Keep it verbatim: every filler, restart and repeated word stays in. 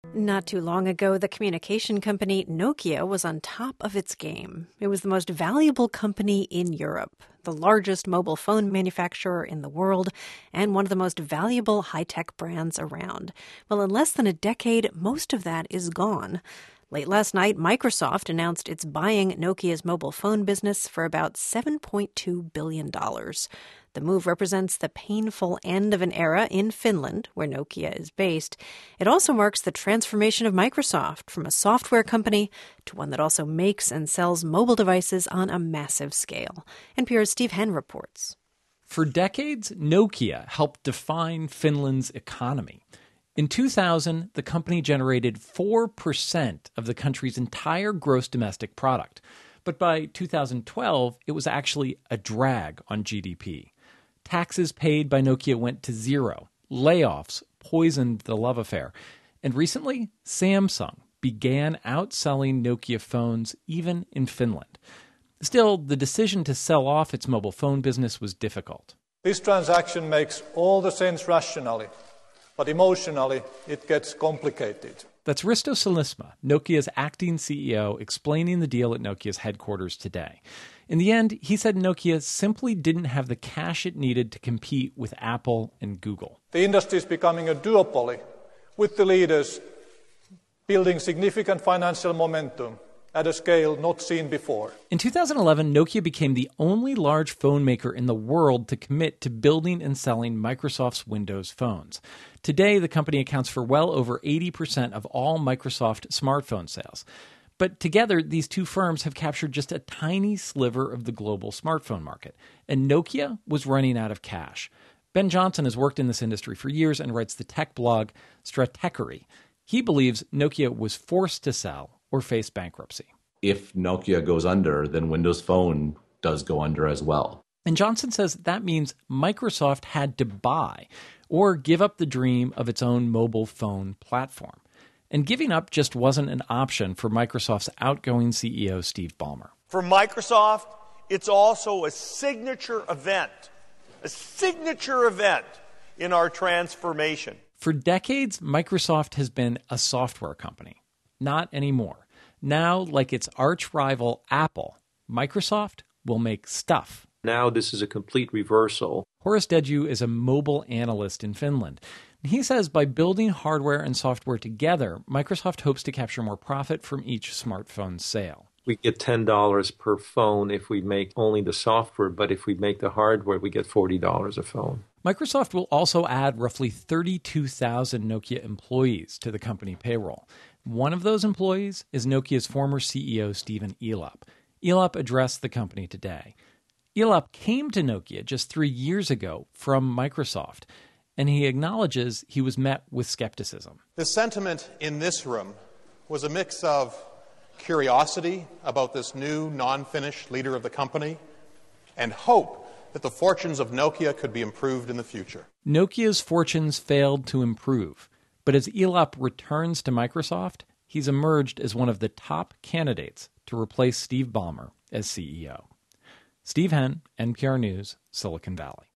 Not too long ago, the communication company Nokia was on top of its game. It was the most valuable company in Europe, the largest mobile phone manufacturer in the world, and one of the most valuable high-tech brands around. Well, in less than a decade, most of that is gone. Late last night, Microsoft announced it's buying Nokia's mobile phone business for about seven point two billion dollars. The move represents the painful end of an era in Finland, where Nokia is based. It also marks the transformation of Microsoft from a software company to one that also makes and sells mobile devices on a massive scale. N P R's Steve Henn reports. For decades, Nokia helped define Finland's economy. In two thousand, the company generated four percent of the country's entire gross domestic product. But by two thousand twelve, it was actually a drag on G D P. Taxes paid by Nokia went to zero. Layoffs poisoned the love affair. And recently, Samsung began outselling Nokia phones even in Finland. Still, the decision to sell off its mobile phone business was difficult. This transaction makes all the sense rationally, but emotionally it gets complicated. That's Risto Siilasmaa, Nokia's acting C E O, explaining the deal at Nokia's headquarters today. In the end, he said Nokia simply didn't have the cash it needed to compete with Apple and Google. The industry is becoming a duopoly, with the leaders building significant financial momentum at a scale not seen before. In two thousand eleven, Nokia became the only large phone maker in the world to commit to building and selling Microsoft's Windows phones. Today, the company accounts for well over eighty percent of all Microsoft smartphone sales. But together, these two firms have captured just a tiny sliver of the global smartphone market. And Nokia was running out of cash. Ben Johnson has worked in this industry for years and writes the tech blog Stratechery. He believes Nokia was forced to sell or face bankruptcy. If Nokia goes under, then Windows Phone does go under as well. And Johnson says that means Microsoft had to buy or give up the dream of its own mobile phone platform. And giving up just wasn't an option for Microsoft's outgoing C E O, Steve Ballmer. For Microsoft, it's also a signature event, a signature event in our transformation. For decades, Microsoft has been a software company. Not anymore. Now, like its arch rival Apple, Microsoft will make stuff. Now this is a complete reversal. Horace Deju is a mobile analyst in Finland. He says by building hardware and software together, Microsoft hopes to capture more profit from each smartphone sale. We get ten dollars per phone if we make only the software, but if we make the hardware, we get forty dollars a phone. Microsoft will also add roughly thirty-two thousand Nokia employees to the company payroll. One of those employees is Nokia's former C E O, Stephen Elop. Elop addressed the company today. Elop came to Nokia just three years ago from Microsoft, and he acknowledges he was met with skepticism. The sentiment in this room was a mix of curiosity about this new, non-Finnish leader of the company and hope that the fortunes of Nokia could be improved in the future. Nokia's fortunes failed to improve, but as Elop returns to Microsoft, he's emerged as one of the top candidates to replace Steve Ballmer as C E O. Steve Henn, N P R News, Silicon Valley.